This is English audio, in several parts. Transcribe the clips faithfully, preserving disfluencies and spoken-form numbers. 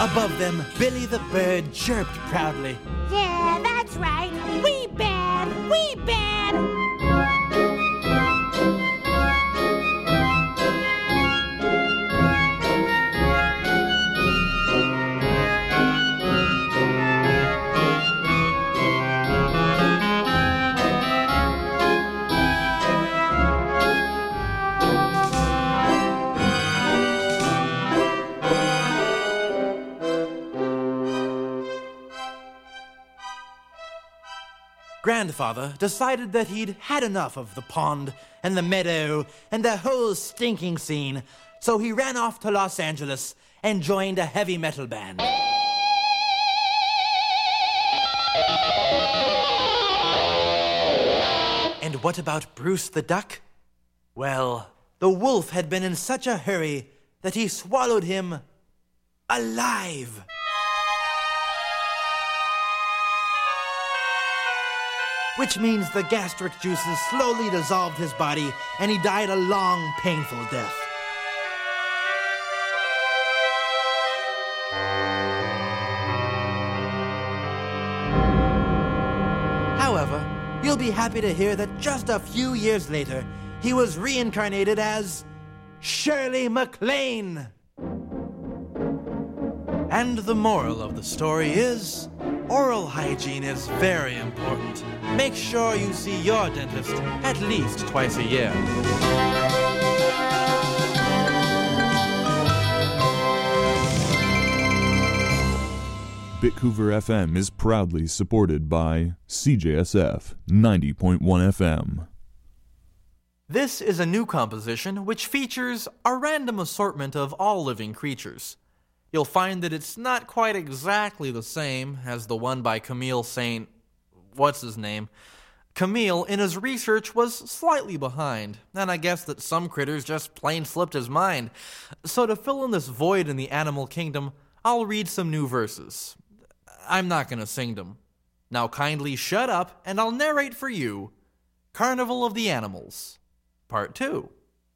Above them, Billy the Bird chirped proudly. Yeah, that's right. We bad! We bad! Grandfather decided that he'd had enough of the pond and the meadow and the whole stinking scene, so he ran off to Los Angeles and joined a heavy metal band. And what about Bruce the Duck? Well, the wolf had been in such a hurry that he swallowed him alive. Which means the gastric juices slowly dissolved his body, and he died a long, painful death. However, you'll be happy to hear that just a few years later, he was reincarnated as Shirley MacLaine. And the moral of the story is, oral hygiene is very important. Make sure you see your dentist at least twice a year. Bickhoover F M is proudly supported by C J S F ninety point one F M. This is a new composition which features a random assortment of all living creatures. You'll find that it's not quite exactly the same as the one by Camille Saint... What's his name? Camille, in his research, was slightly behind, and I guess that some critters just plain slipped his mind. So to fill in this void in the animal kingdom, I'll read some new verses. I'm not going to sing them. Now kindly shut up, and I'll narrate for you Carnival of the Animals, Part two.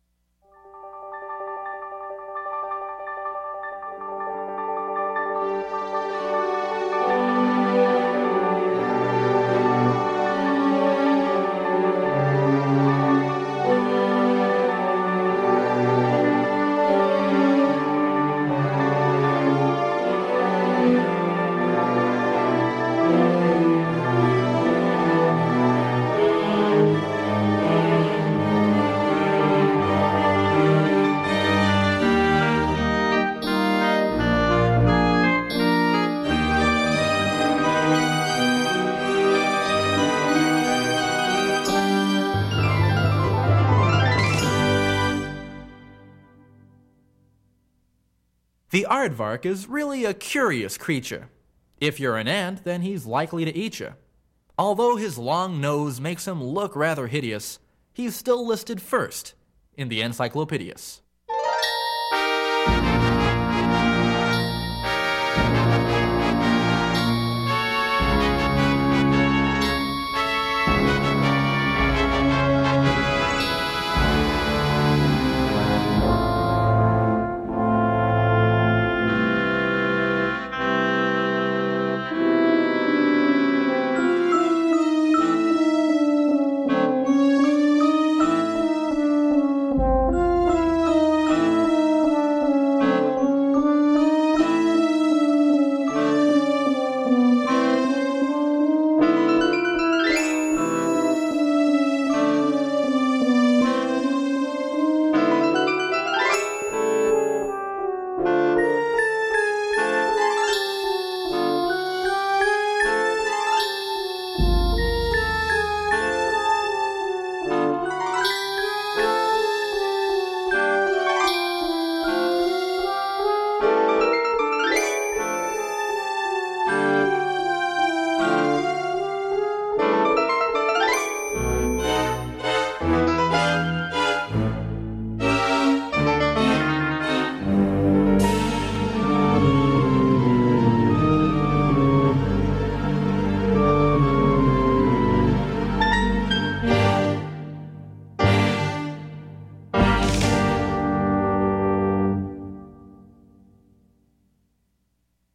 The aardvark is really a curious creature. If you're an ant, then he's likely to eat you. Although his long nose makes him look rather hideous, he's still listed first in the Encyclopedias.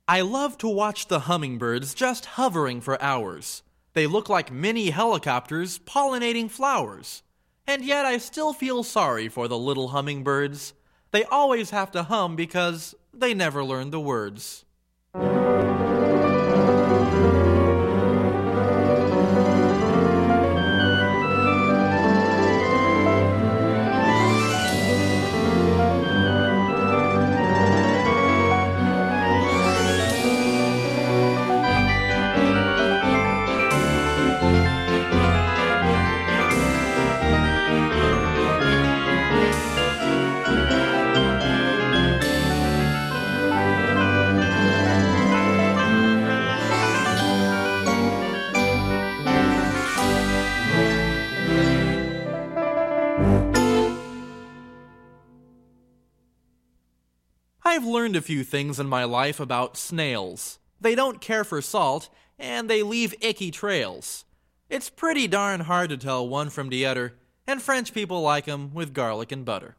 I love to watch the hummingbirds just hovering for hours. They look like mini helicopters pollinating flowers. And yet I still feel sorry for the little hummingbirds. They always have to hum because they never learn the words. I've learned a few things in my life about snails. They don't care for salt, and they leave icky trails. It's pretty darn hard to tell one from the other, and French people like 'em with garlic and butter.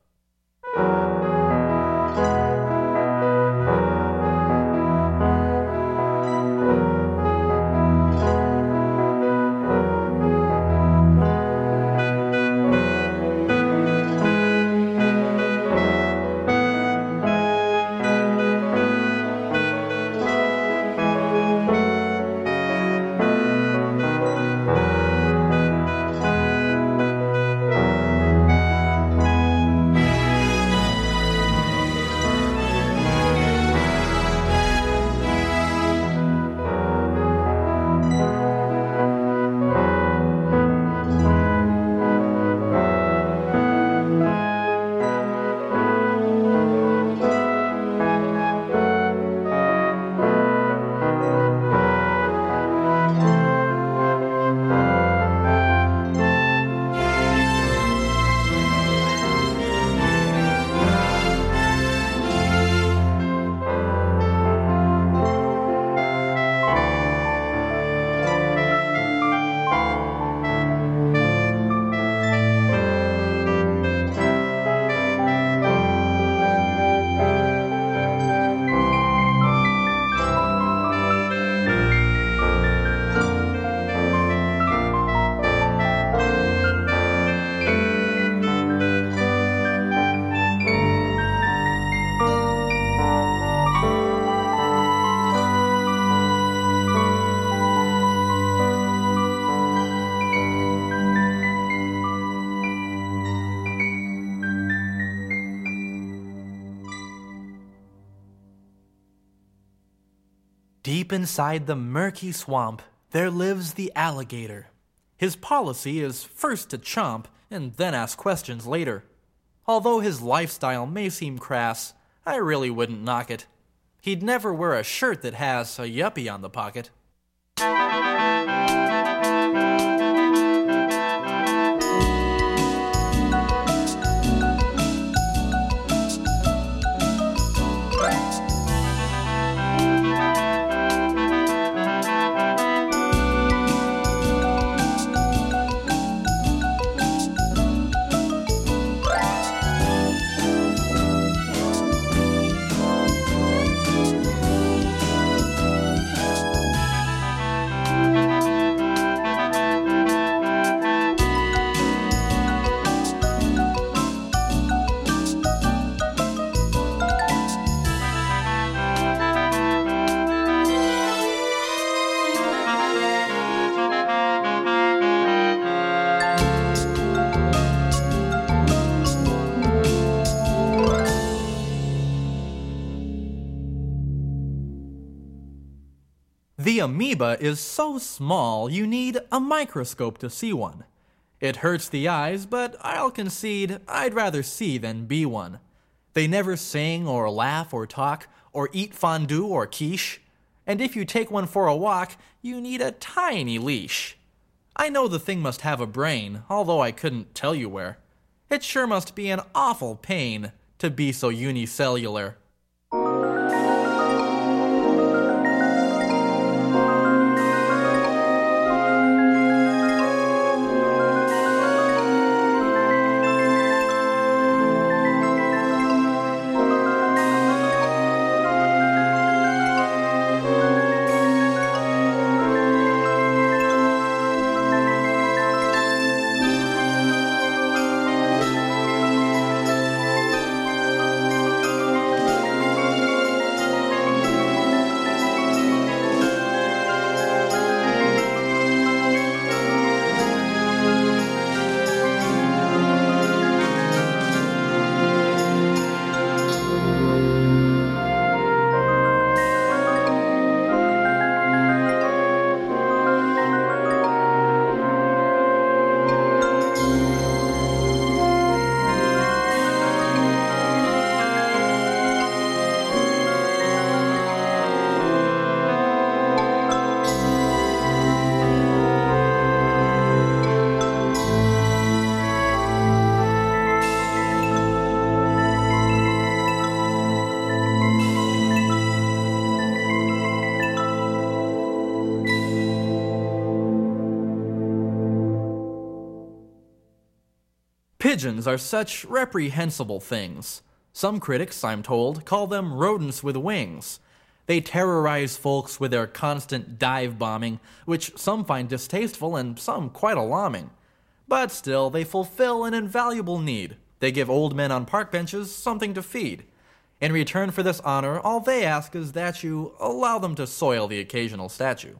Deep inside the murky swamp, there lives the alligator. His policy is first to chomp and then ask questions later. Although his lifestyle may seem crass, I really wouldn't knock it. He'd never wear a shirt that has a yuppie on the pocket. The amoeba is so small you need a microscope to see one. It hurts the eyes, but I'll concede I'd rather see than be one. They never sing or laugh or talk or eat fondue or quiche. And if you take one for a walk, you need a tiny leash. I know the thing must have a brain, although I couldn't tell you where. It sure must be an awful pain to be so unicellular. Pigeons are such reprehensible things. Some critics, I'm told, call them rodents with wings. They terrorize folks with their constant dive bombing, which some find distasteful and some quite alarming. But still, they fulfill an invaluable need. They give old men on park benches something to feed. In return for this honor, all they ask is that you allow them to soil the occasional statue.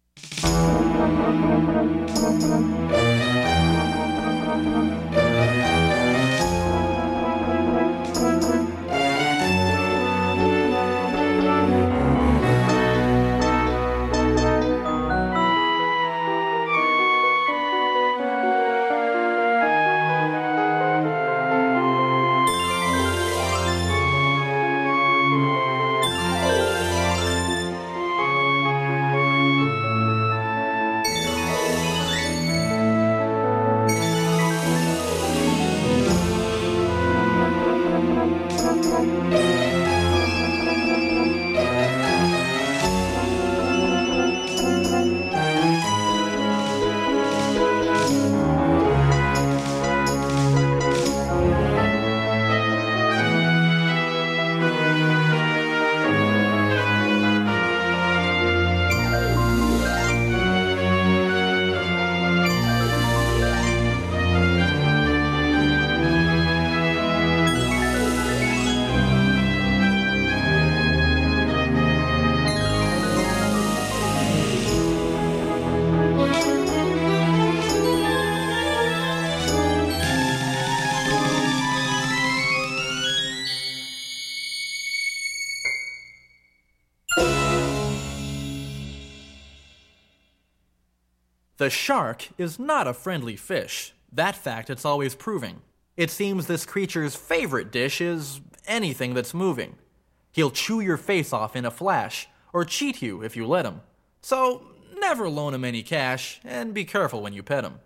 The shark is not a friendly fish. That fact it's always proving. It seems this creature's favorite dish is anything that's moving. He'll chew your face off in a flash, or cheat you if you let him. So never loan him any cash, and be careful when you pet him.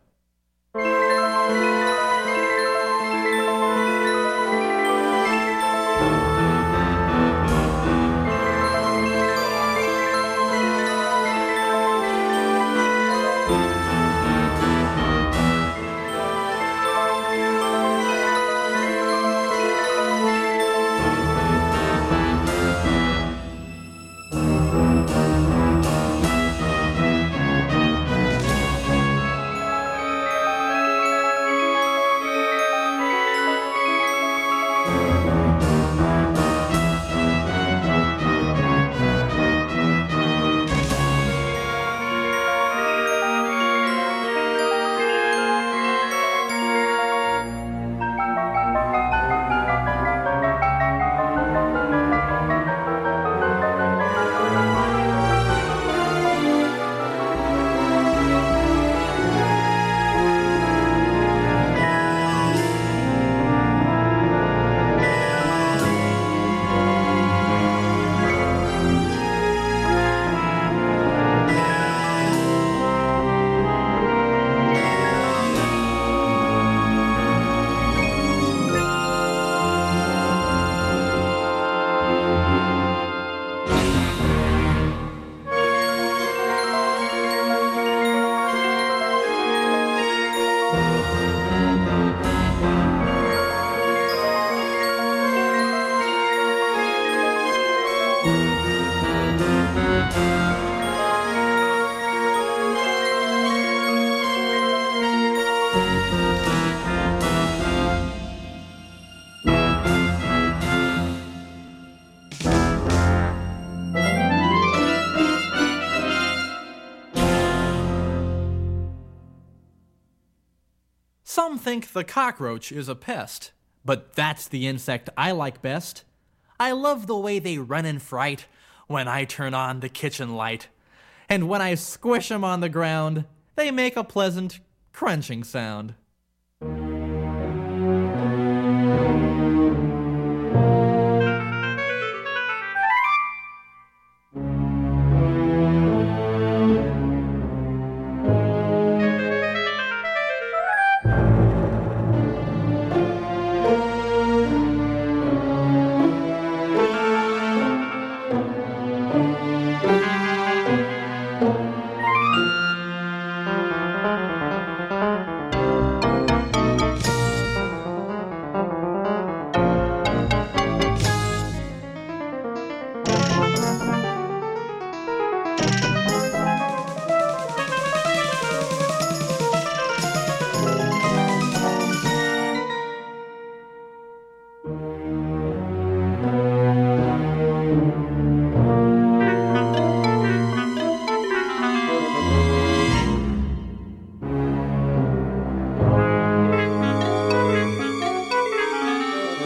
Some think the cockroach is a pest, but that's the insect I like best. I love the way they run in fright when I turn on the kitchen light. And when I squish 'em on the ground, they make a pleasant crunching sound.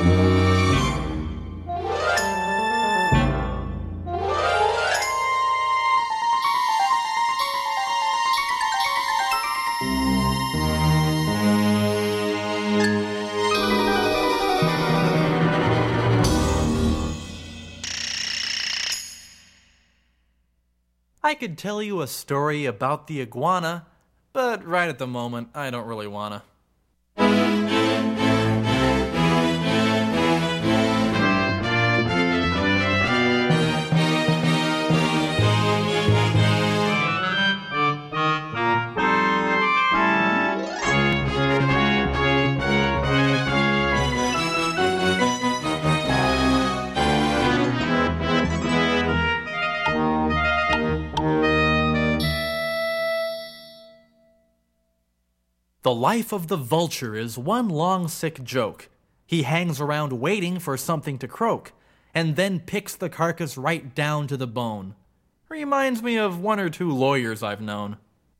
I could tell you a story about the iguana, but right at the moment, I don't really wanna. The life of the vulture is one long sick joke. He hangs around waiting for something to croak, and then picks the carcass right down to the bone. Reminds me of one or two lawyers I've known.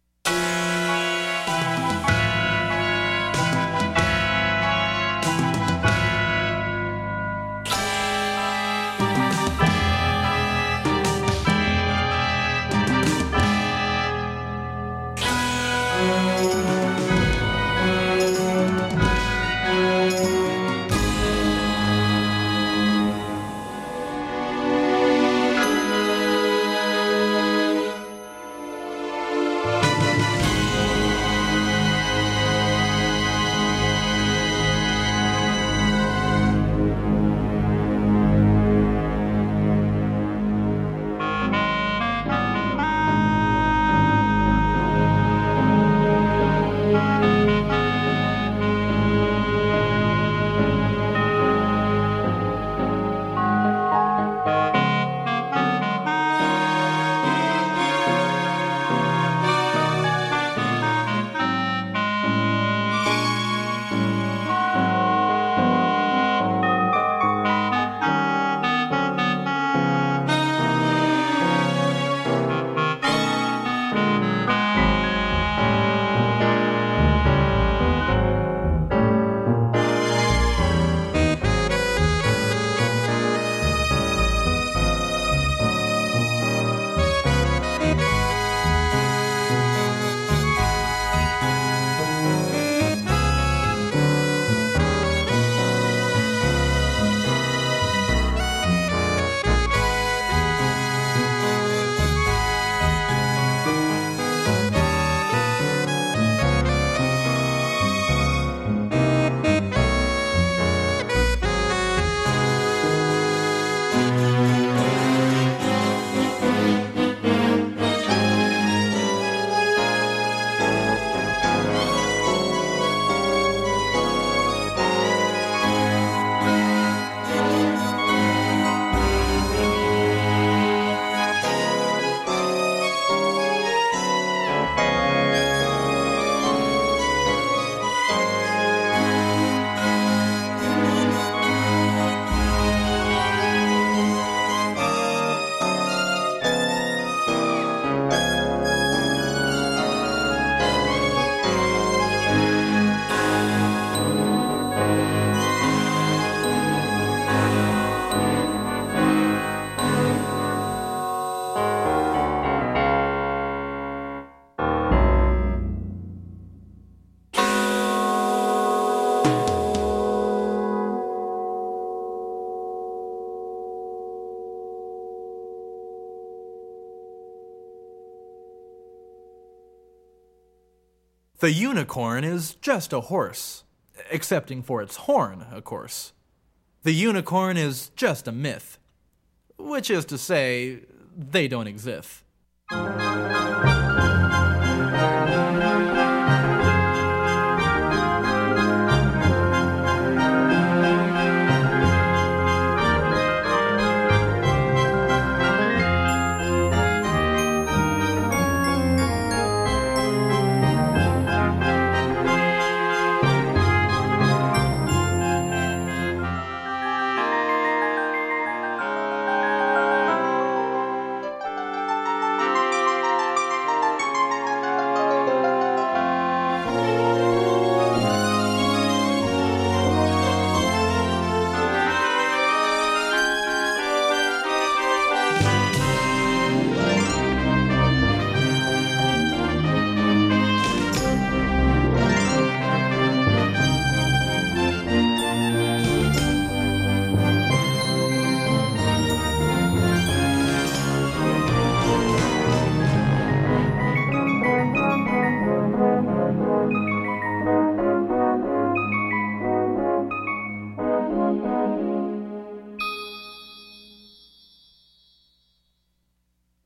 The unicorn is just a horse, excepting for its horn, of course. The unicorn is just a myth, which is to say, they don't exist.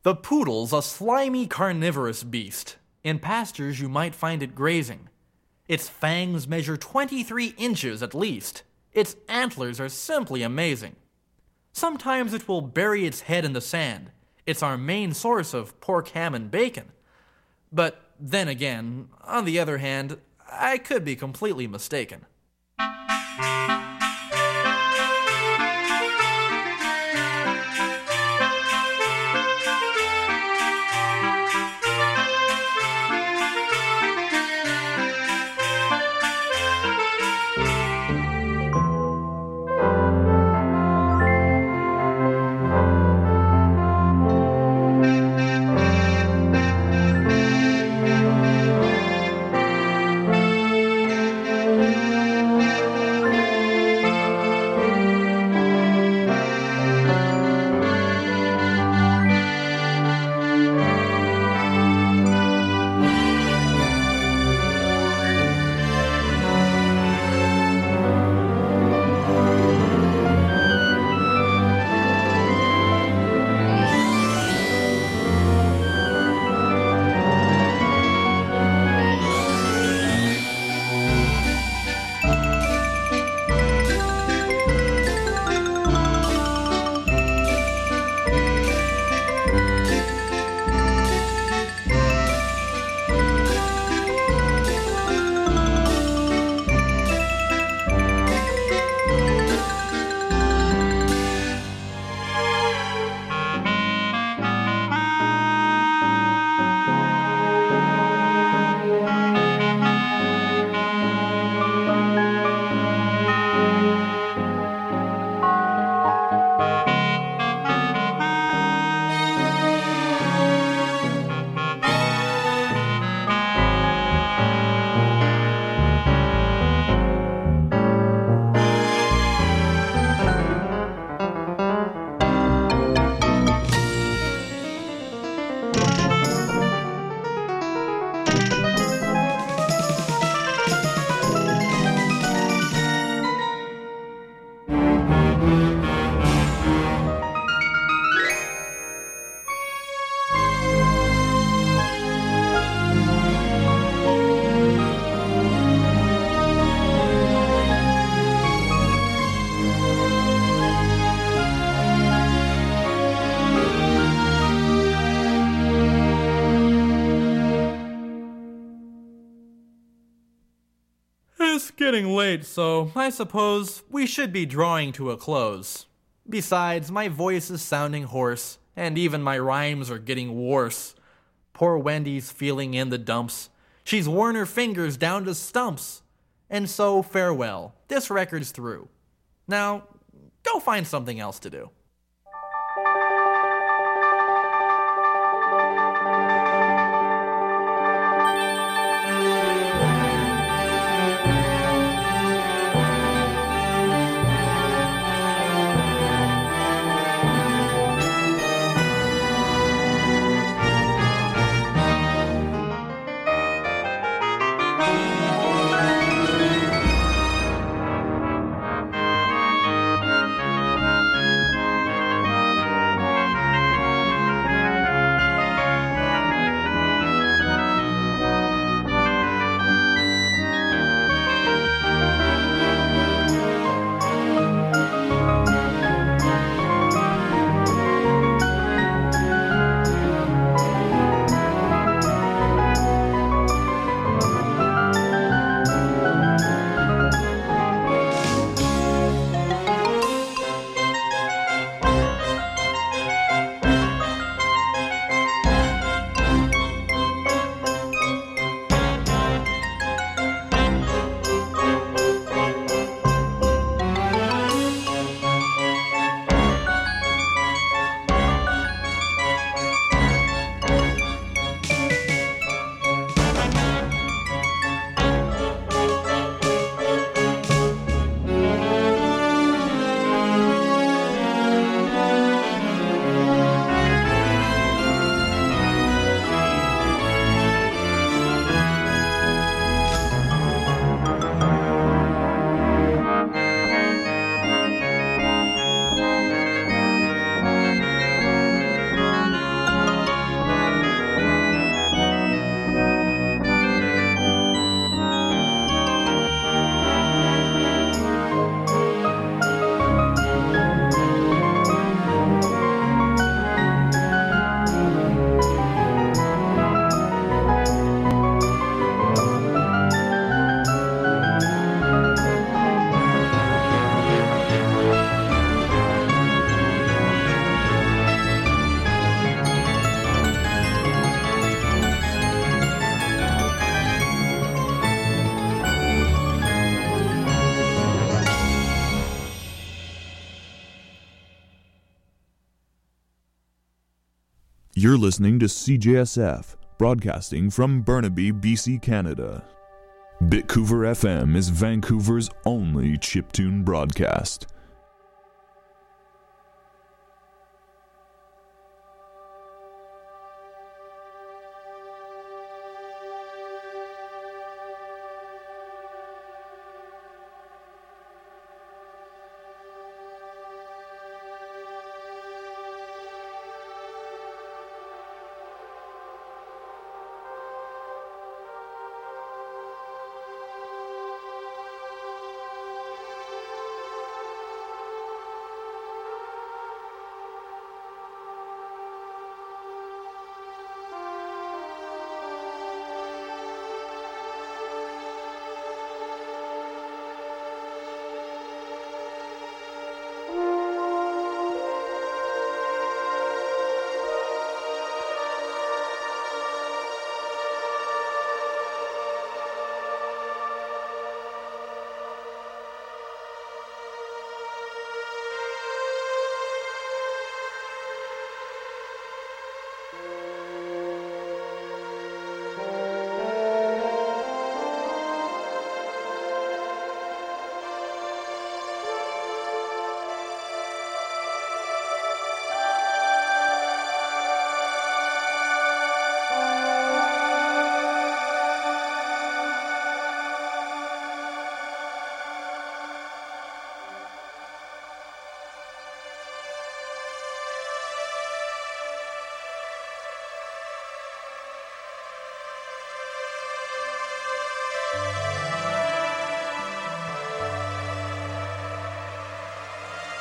The poodle's a slimy carnivorous beast. In pastures you might find it grazing. Its fangs measure twenty-three inches at least. Its antlers are simply amazing. Sometimes it will bury its head in the sand. It's our main source of pork, ham, and bacon. But then again, on the other hand, I could be completely mistaken. It's getting late, so I suppose we should be drawing to a close. Besides, my voice is sounding hoarse, and even my rhymes are getting worse. Poor Wendy's feeling in the dumps. She's worn her fingers down to stumps. And so, farewell. This record's through. Now, go find something else to do. You're listening to C J S F, broadcasting from Burnaby, B C, Canada. Bitcouver F M is Vancouver's only chiptune broadcast.